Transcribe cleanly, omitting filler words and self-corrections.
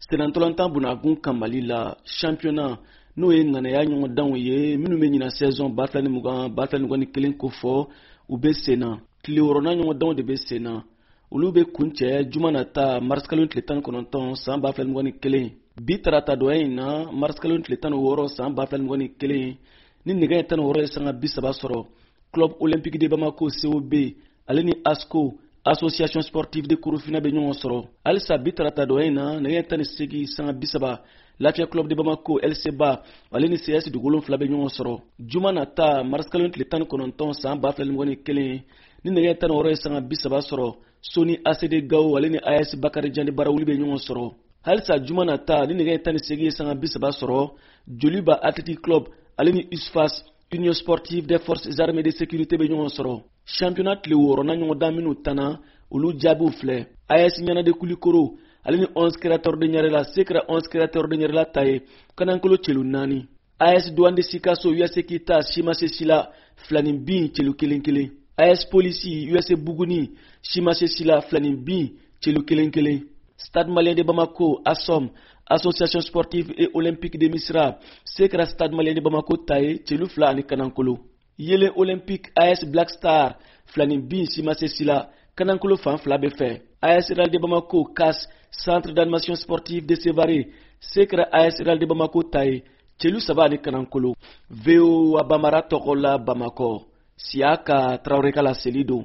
Senantolantan Bunagun Kamali la championnat n'o ye ŋanaya ɲɔgɔndanw ye minnu bɛ ɲina saison 2020-2021 ko fɔ u bɛ sen na. Tile wɔɔrɔnan ɲɔgɔndanw de bɛ sen na. Olu bɛ kuncɛ juma nata mariskalon tile 19 san 2021 bi tarata donya in na mariskalon tile 16 san 2021 ni nɛgɛ 16 ye sanga 30 sɔrɔ club olympique de Bamako COB ale ni ASCO association sportive de Korofina bɛ ɲɔgɔn sɔrɔ. Halisa bi tarata donya in na nɛgɛ 18 sanga 30 Lafiya club de Bamako LCBA ale ni CS Dugolon fila bɛ ɲɔgɔn sɔrɔ. Juma nata mariskalon tile 19 san 2021 ni nɛgɛ 16 ye sanga 30 sɔrɔ Soni ACD Gao ale ni AS Bakari Jani Barawuli bɛ ɲɔgɔn sɔrɔ. Halisa juma nata ni nɛgɛ 18 ye sanga 30 sɔrɔ Joliba Athletic Club ale ni USFAS Union Sportive des Forces Armées de Sécurité bɛ ɲɔgɔn sɔrɔ. Championnat tile wɔɔrɔnan ɲɔgɔndan minnu tanna olu jaabiw filɛ. AS Ɲanade Kulikoro ale ni 11 créateurs de Ɲarela Sekra 11 créateurs de Ɲarela ta ye Kanankolo celu 4. AS Douane de Sikaso USA Kita Shimase Sila filanin bin celu 1-1. AS Polisi USA Buguni Shimase Sila filanin bin celu 1-1. Stade Malien de Bamako ASOM Association Sportive et Olympique de Misra Sekra Stade Malien de Bamako ta ye celu 2 ani Kanankolo. Yele Olympique AS Black Star filanin bin Shimase Sila Kanankolo fan 2 bɛ fɛ. AS Real de Bamako CAS Centre d'animation sportive de Sévaré Sekra AS Real de Bamako ta ye celu 3 ani Kanankolo. VOA Bamara tɔgɔ la Bamakɔ Siaka Traoré ka laseli don.